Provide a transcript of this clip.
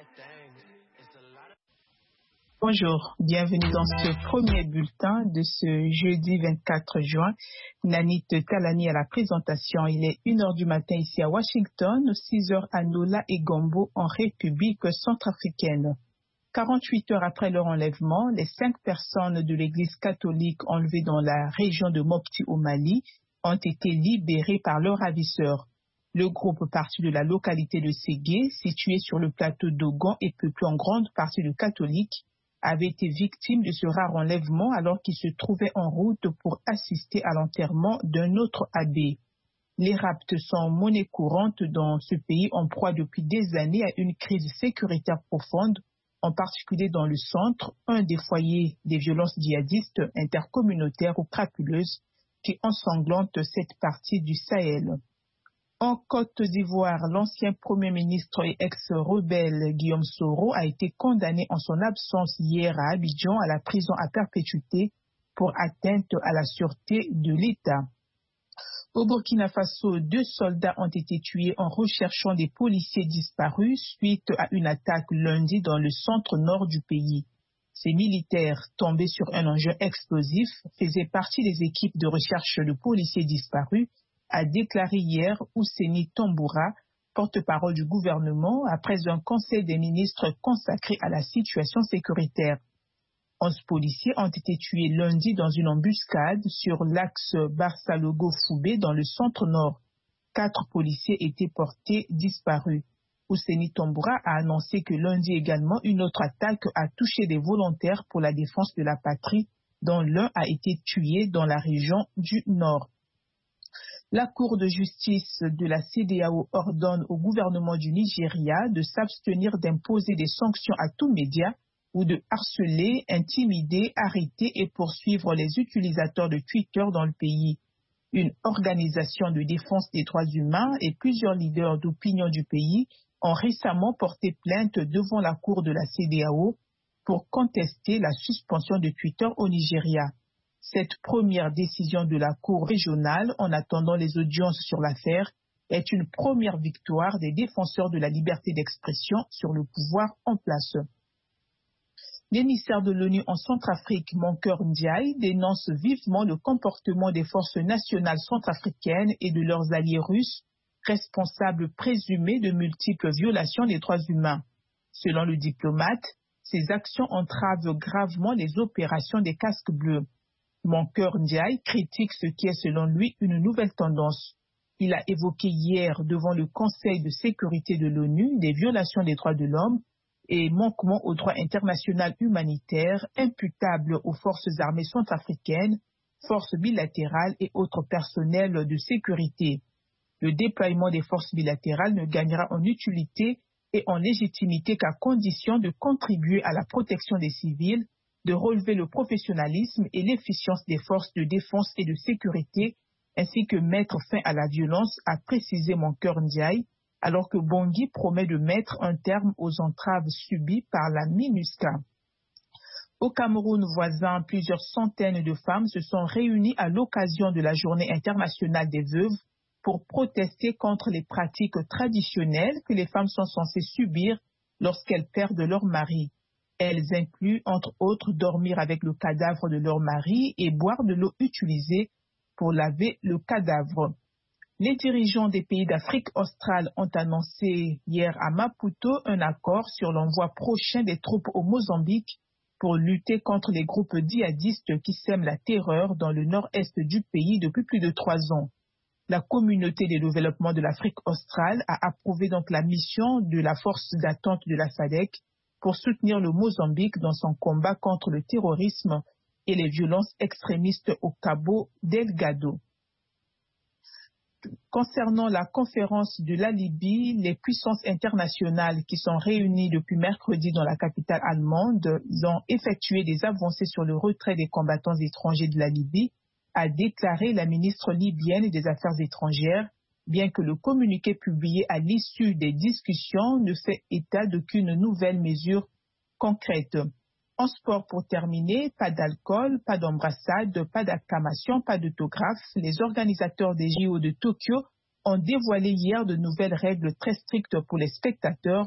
Bonjour, bienvenue dans ce premier bulletin de ce jeudi 24 juin. Nanit Talani à la présentation. Il est 1h du matin ici à Washington, 6h à Nola et Gombo en République centrafricaine. 48 heures après leur enlèvement, les 5 personnes de l'église catholique enlevées dans la région de Mopti au Mali ont été libérées par leurs ravisseurs. Le groupe parti de la localité de Ségué, situé sur le plateau d'Ogon et peuplé en grande partie de catholiques, avait été victime de ce rare enlèvement alors qu'il se trouvait en route pour assister à l'enterrement d'un autre abbé. Les rapts sont monnaie courante dans ce pays en proie depuis des années à une crise sécuritaire profonde, en particulier dans le centre, un des foyers des violences djihadistes intercommunautaires ou crapuleuses qui ensanglantent cette partie du Sahel. En Côte d'Ivoire, l'ancien Premier ministre et ex-rebelle Guillaume Soro a été condamné en son absence hier à Abidjan à la prison à perpétuité pour atteinte à la sûreté de l'État. Au Burkina Faso, 2 soldats ont été tués en recherchant des policiers disparus suite à une attaque lundi dans le centre-nord du pays. Ces militaires, tombés sur un engin explosif, faisaient partie des équipes de recherche de policiers disparus, a déclaré hier Ouseni Tamboura, porte-parole du gouvernement, après un conseil des ministres consacré à la situation sécuritaire. 11 policiers ont été tués lundi dans une embuscade sur l'axe Barça-Logo-Foubé dans le centre-nord. 4 policiers étaient portés disparus. Ouseni Tamboura a annoncé que lundi également une autre attaque a touché des volontaires pour la défense de la patrie, dont l'un a été tué dans la région du Nord. La Cour de justice de la CEDEAO ordonne au gouvernement du Nigeria de s'abstenir d'imposer des sanctions à tout média ou de harceler, intimider, arrêter et poursuivre les utilisateurs de Twitter dans le pays. Une organisation de défense des droits humains et plusieurs leaders d'opinion du pays ont récemment porté plainte devant la Cour de la CEDEAO pour contester la suspension de Twitter au Nigeria. Cette première décision de la Cour régionale, en attendant les audiences sur l'affaire, est une première victoire des défenseurs de la liberté d'expression sur le pouvoir en place. L'émissaire de l'ONU en Centrafrique, Mankeur Ndiaye, dénonce vivement le comportement des forces nationales centrafricaines et de leurs alliés russes, responsables présumés de multiples violations des droits humains. Selon le diplomate, ces actions entravent gravement les opérations des casques bleus. Mankeur Ndiaye critique ce qui est selon lui une nouvelle tendance. Il a évoqué hier devant le Conseil de sécurité de l'ONU des violations des droits de l'homme et manquements au droit international humanitaire imputables aux forces armées centrafricaines, forces bilatérales et autres personnels de sécurité. Le déploiement des forces bilatérales ne gagnera en utilité et en légitimité qu'à condition de contribuer à la protection des civils, de relever le professionnalisme et l'efficience des forces de défense et de sécurité, ainsi que mettre fin à la violence, a précisé Mankeur Ndiaye, alors que Bangui promet de mettre un terme aux entraves subies par la MINUSCA. Au Cameroun voisin, plusieurs centaines de femmes se sont réunies à l'occasion de la Journée internationale des veuves pour protester contre les pratiques traditionnelles que les femmes sont censées subir lorsqu'elles perdent leur mari. Elles incluent, entre autres, dormir avec le cadavre de leur mari et boire de l'eau utilisée pour laver le cadavre. Les dirigeants des pays d'Afrique australe ont annoncé hier à Maputo un accord sur l'envoi prochain des troupes au Mozambique pour lutter contre les groupes djihadistes qui sèment la terreur dans le nord-est du pays depuis plus de 3 ans. La communauté de développement de l'Afrique australe a approuvé donc la mission de la force d'attente de la SADC pour soutenir le Mozambique dans son combat contre le terrorisme et les violences extrémistes au Cabo Delgado. Concernant la conférence de la Libye, les puissances internationales qui sont réunies depuis mercredi dans la capitale allemande ont effectué des avancées sur le retrait des combattants étrangers de la Libye, a déclaré la ministre libyenne des Affaires étrangères, bien que le communiqué publié à l'issue des discussions ne fait état d'aucune nouvelle mesure concrète. En sport, pour terminer, pas d'alcool, pas d'embrassade, pas d'acclamation, pas d'autographe. Les organisateurs des JO de Tokyo ont dévoilé hier de nouvelles règles très strictes pour les spectateurs